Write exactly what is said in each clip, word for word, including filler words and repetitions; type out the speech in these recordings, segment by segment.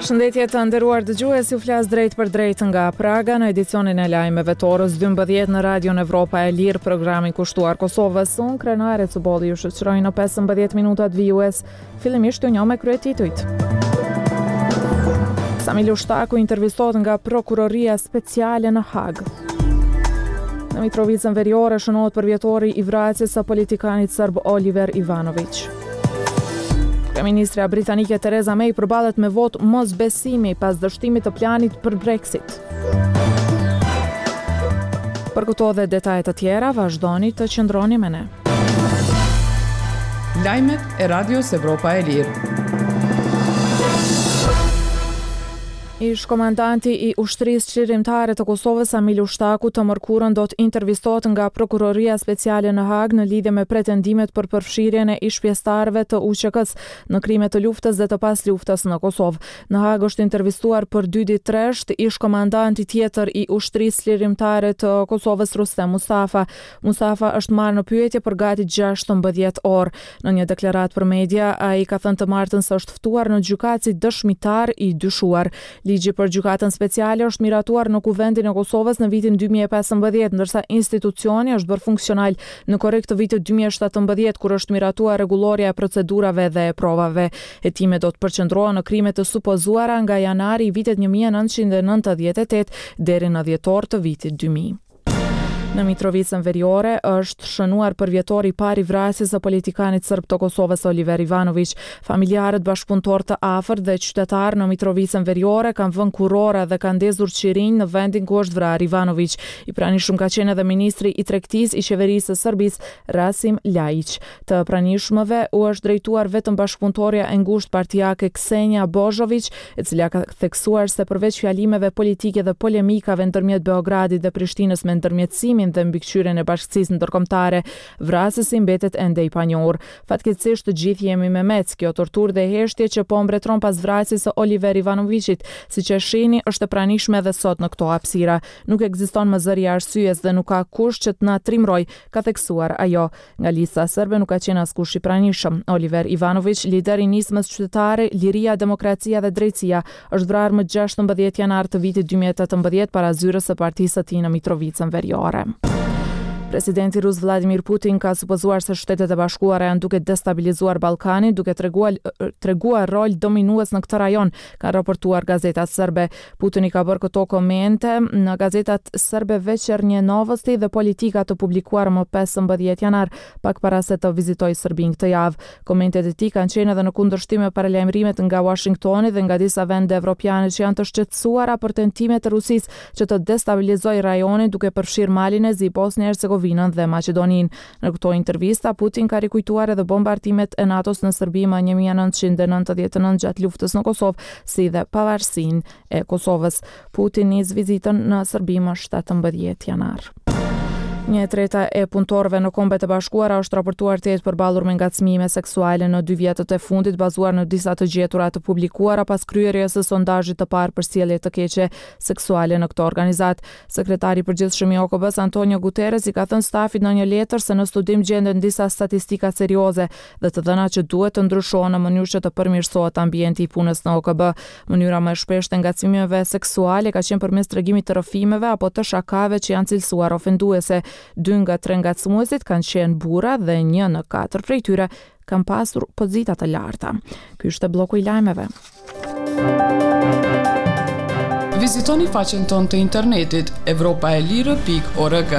Përshëndetje të nderuar dëgjues, ju flas drejt për drejt nga Praga në edicionin e lajmeve të orës dymbëdhjetë në Radion Evropa e Lirë, programi kushtuar Kosovës. Unë Krenare Cubolli ju shoqëroj në pesëmbëdhjetë minutat vijues. Fillimisht ju njoh me kryetitujt. Samil Ushtaku intervistohet nga Prokuroria Speciale në Hag. Në Mitrovicën Veriore shënohet përvjetori i vrasjes së politikanit serb Oliver Ivanović. Ministra britanike Theresa May përballet me vot mosbesimi pas dështimit të planit për Brexit. Për këto dhe detajet të tjera, vazhdoni të qëndroni me ne. Lajmet e Radios Evropa e Lirë. Ish komandanti i ushtrisë çlirimtare të Kosovës Samil Ushtaku të mërkurën do të intervistohet nga Prokuroria Speciale në Hag në lidhje me pretendimet për përfshirjen e ish-pjesëtarëve të U Q K-s në krime të luftës dhe të pasluftës në Kosovë. Në Hag është intervistuar për dy ditë tresht ish komandanti tjetër i ushtrisë çlirimtare të Kosovës Rustem Mustafa. Mustafa është marrë në pyetje për gati gjashtëmbëdhjetë orë. Në një deklaratë për media, ai ka thënë të martën se është ftuar në gjykatë si dëshmitar i dyshuar. Ligji për gjykatën speciale është miratuar në Kuvendin e Kosovës në vitin dy mijë e pesëmbëdhjetë, ndërsa institucioni është bërë funksional në korrik të vitit dy mijë e shtatëmbëdhjetë, kur është miratuar rregulloria e procedurave dhe e provave. Hetimet do të përqendrohen në krime të supozuara nga janari i vitit një mijë e nëntëqind e nëntëdhjetë e tetë deri në dhjetor të vitit dy mijë. Në Mitrovicën Veriore është shënuar përvjetori i parë i vrasjes së politikanit serb të Kosovës Oliver Ivanović. Familjarët, bashkëpunëtor të afërt dhe qytetarë në Mitrovicën Veriore kanë vënë kurora dhe kanë ndezur qirinj në vendin ku është vrarë Ivanović. I pranishëm ka qenë edhe ministri i tregtisë i qeverisë së Serbisë Rasim Ljajić. Të pranishmëve u është drejtuar vetëm bashkëpunëtorja e ngushtë partijake Ksenija Božović, e cila ka theksuar se përveç fjalimeve politike dhe polemikave ndërmjet Beogradit dhe Prishtinës me ndërmjetësim dhe mbikëqyrjen e bashkësisë ndërkombëtare, vrasësi mbetet ende i panjohur. Fatkeqësisht të gjithë jemi me mec, kjo torturë dhe heshtje që po mbretëron pas vrasjes së Oliver Ivanovićit, siç e shihni, është e pranishme edhe sot në këto hapësira. Nuk ekziston më zëri arsyes dhe nuk ka kush që të na trimroj, ka theksuar ajo. Nga lista serbe nuk ka qenë askush i pranishëm. Oliver Ivanović, lider i nismës qytetare Liria, Demokracia dhe Drejtësia, është vrarë më gjashtëmbëdhjetë janar të vitit dy mijë e tetëmbëdhjetë para zyrës së partisë së tij në Mitrovicën Veriore. Presidenti rus Vladimir Putin ka supozuar se Shtetet e Bashkuara janë duke destabilizuar Ballkanin, duke treguar treguar rol dominues në këtë rajon, ka raportuar gazetat serbe. Putin i ka bërë këto komente në gazetat serbe Večernje Novosti dhe Politika të publikuar më pesëmbëdhjetë janar, pak para se të vizitojë Serbinë këtë javë. Komentet e tij kanë qenë edhe në kundërshtim me paralajmërimet nga Washingtoni dhe nga disa vende evropiane që janë të shqetësuara për tentimet e Rusisë që të destabilizojë rajonin duke përfshirë Malin e Zi, Bosnjë dhe Maqedoninë. Në këto intervista, Putin ka rikujtuar edhe bombardimet e NATO-s në Serbi më një mijë e nëntëqind e nëntëdhjetë e nëntë gjatë luftës në Kosovë, si dhe pavarësinë e Kosovës. Putin nis vizitën në Serbi më shtatëmbëdhjetë janar. Një treta e punëtorëve në Kombet e Bashkuara është raportuar të jetë përballur me ngacmime seksuale në dy vjetët e fundit, bazuar në disa të gjetura të publikuara pas kryerjes së sondazhit të parë për sjellje të keqe seksuale në këtë organizat. Sekretari i përgjithshëm i O K B-s Antonio Guterres i ka thënë stafit në një letër se në studim gjenden disa statistika serioze dhe të dhëna që duhet të ndryshohen në mënyrë që të përmirësohet ambienti i punës në O K B. Mënyra më e shpeshtë e ngacmimeve seksuale ka qenë përmes tregimit të rrëfimeve apo të shakave që janë cilësuar ofenduese. Dy nga tre ngacmuesit kanë qenë burra dhe një në katër prej tyre kanë pasur pozita të larta. Ky është bloku i lajmeve. Vizitoni faqen tonë të internetit evropaelire pikë org.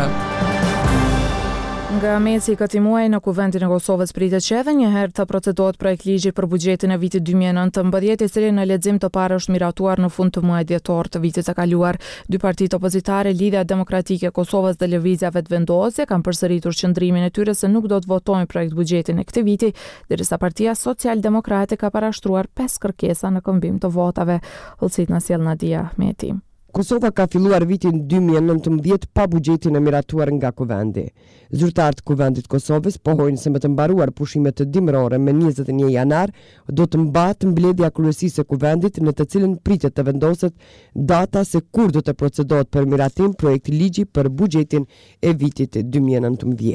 Nga mesi i këtij muaji në Kuvendin e Kosovës pritet që edhe një herë të procedohet projekt ligji për buxhetin e vitit dy mijë e nëntëmbëdhjetë, i cili në lexim të parë është miratuar në fund të muajit dhjetor të vitit të kaluar. Dy partitë opozitare, Lidhja Demokratike e Kosovës dhe Lëvizja Vetëvendosje, kanë përsëritur qëndrimin e tyre se nuk do të votojnë projekt buxhetin e këtij viti, derisa Partia Social-Demokrate ka parashtruar pesë kërkesa në këmbim të votave. Hollësit na sjell Nadia Ahmeti. Kosova ka filluar vitin dy mijë e nëntëmbëdhjetë pa buxhetin e miratuar nga Kuvendi. Zyrtarët e Kuvendit Kosovës pohojnë se me të mbaruar pushimet të dimërore me njëzet e një janar do të mbahet mbledhja kryesisë e Kuvendit, në të cilën pritet të vendoset data se kur do të procedohet për miratim projekti ligji për buxhetin e vitit dy mijë e nëntëmbëdhjetë.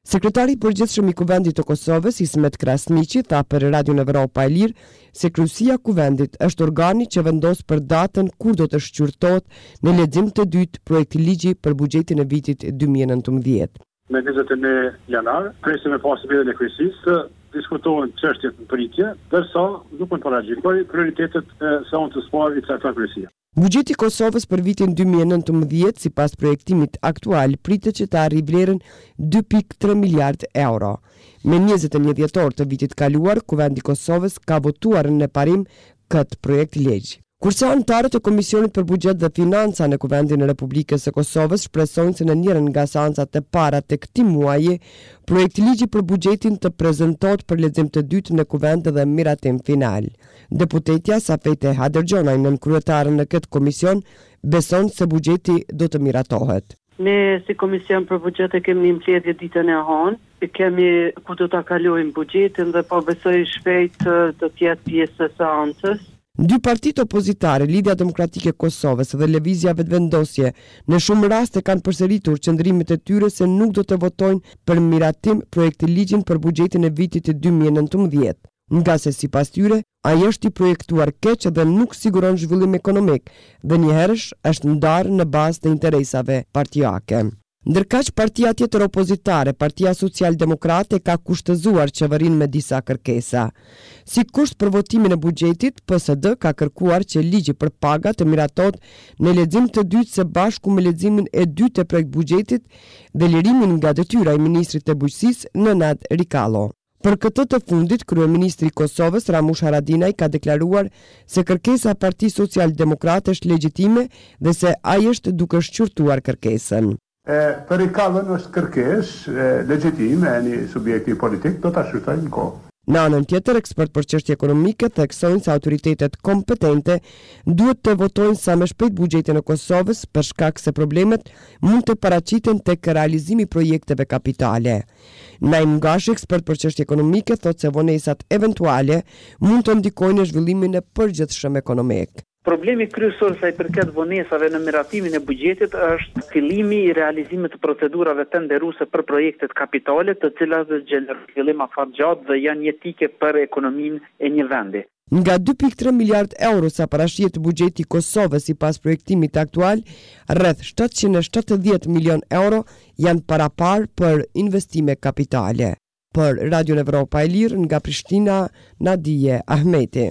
Sekretari i përgjithshëm i Kuvendit të Kosovës, Ismet Krasniqi, tha për Radion Evropa e Lirë se Kryesia e Kuvendit është organi që vendos për datën kur do të shqyrtohet në lexim të dytë projekti ligji për buxhetin e vitit dy mijë e nëntëmbëdhjetë. Me njëzet e një janar, presim e pasi bedhe në kryesisë, diskutohen çështjet në pritje, dërsa nuk mund të paraqitoj prioritetet e sa unë të sparë i caktuar kryesia. Buxheti i Kosovës për vitin dy mijë e nëntëmbëdhjetë sipas projektimit aktual pritet që të arrijë vlerën dy pikë tre miliard euro. Me njëzet e një dhjetor të vitit kaluar, Kuvendi i Kosovës ka votuar në parim këtë projekt ligj. Kurse anëtarët e Komisionit për Buxhet dhe Financa në Kuvendin e Republikës së Kosovës shpresojnë se në njërin nga seancat e para të këtij muaji, projekti ligji për buxhetin të prezantohet për lexim të dytë në Kuvend dhe miratim final. Deputetja Safete Hadërgjonaj, nën kryetaren në këtë komision, beson se buxheti do të miratohet. Ne si Komision për Buxhet e kemi një mbledhje ditën e hënë, kemi ku do ta kalojmë buxhetin dhe po besoj shpejt do të jetë pjesë e seancës. Dy partitë opozitare, Lidhja Demokratike e Kosovës dhe Lëvizja Vetëvendosje, në shumë raste kanë përsëritur qëndrimet e tyre se nuk do të votojnë për miratim projekti ligjin për buxhetin e vitit dy mijë e nëntëmbëdhjetë, nga se sipas tyre, ai është i projektuar keq dhe nuk siguron zhvillim ekonomik dhe njëherësh është ndarë në bazë të interesave partijake. Ndërkaq partia tjetër opozitare, Partia Social-Demokrate, ka kushtëzuar qeverinë me disa kërkesa. Si kusht për votimin e buxhetit, P S D ka kërkuar që ligji për paga të miratohet në lexim të dytë së bashku me leximin e dytë të projekt buxhetit dhe lirimin nga detyra e ministrit të bujqësisë Nenad Rikallo. Për këtë të fundit, kryeministri i Kosovës Ramush Haradinaj ka deklaruar se kërkesa e Partisë Social-Demokrate është legjitime dhe se ai është duke shqyrtuar kërkesën. E, për Rikallon është kërkes e, legjitime e një subjekti politik, do ta shqyrtojnë në kohë. Në anën tjetër, ekspert për çështje ekonomike theksojnë se autoritetet kompetente duhet të votojnë sa më shpejt buxhetin e Kosovës për shkak se problemet mund të paraqiten tek realizimi i projekteve kapitale. Naim Gashi, ekspert për çështje ekonomike, thotë se vonesat eventuale mund të ndikojnë në zhvillimin e përgjithshëm ekonomik. Problemi kryesor sa i përket vonesave në miratimin e buxhetit është fillimi i realizimit të procedurave tenderuese për projektet kapitale, të cilat gjenderojnë fillim afatgjatë dhe janë jetike për ekonominë e një vendi. Nga dy pikë tre miliard euro sa parashihet buxheti i Kosovës sipas projektimit aktual, rreth shtatëqind e shtatëdhjetë milion euro janë parapar për investime kapitale. Për Radio Evropa e Lirë nga Prishtina, Nadije Ahmeti.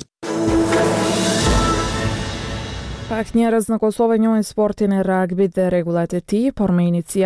Pak njerëz në Kosovë njohin sportin e rugbit dhe rregullat e tij, por me inicia